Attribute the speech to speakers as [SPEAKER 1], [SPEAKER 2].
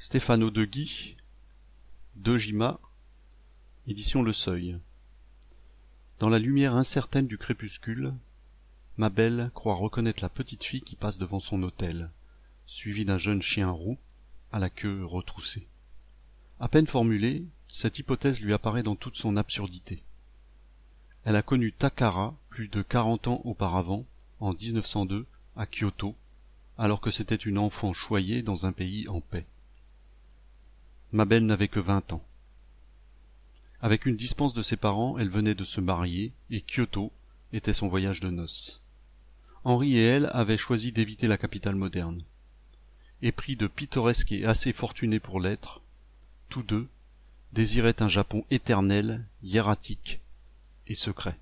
[SPEAKER 1] Stefano De Guy, Dojima, édition Le Seuil. Dans la lumière incertaine du crépuscule, Mabel croit reconnaître la petite fille qui passe devant son hôtel, suivie d'un jeune chien roux, à la queue retroussée. À peine formulée, cette hypothèse lui apparaît dans toute son absurdité. Elle a connu Takara plus de 40 ans auparavant, en 1902, à Kyoto, alors que c'était une enfant choyée dans un pays en paix. Mabel n'avait que 20 ans. Avec une dispense de ses parents, elle venait de se marier, et Kyoto était son voyage de noces. Henri et elle avaient choisi d'éviter la capitale moderne. Épris de pittoresque et assez fortunés pour l'être, tous deux désiraient un Japon éternel, hiératique et secret.